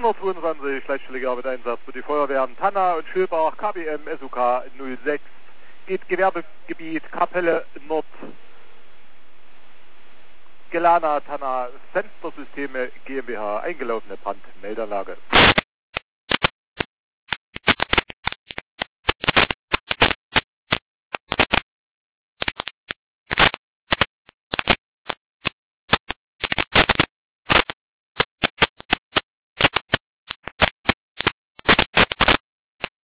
122, leichtschwelliger Arbeitseinsatz für die Feuerwehren Tanna und Schilbach, KBM, SUK 06, geht Gewerbegebiet Kapelle Nord, Gelana Tanna, Fenstersysteme GmbH, eingelaufene Brandmeldeanlage.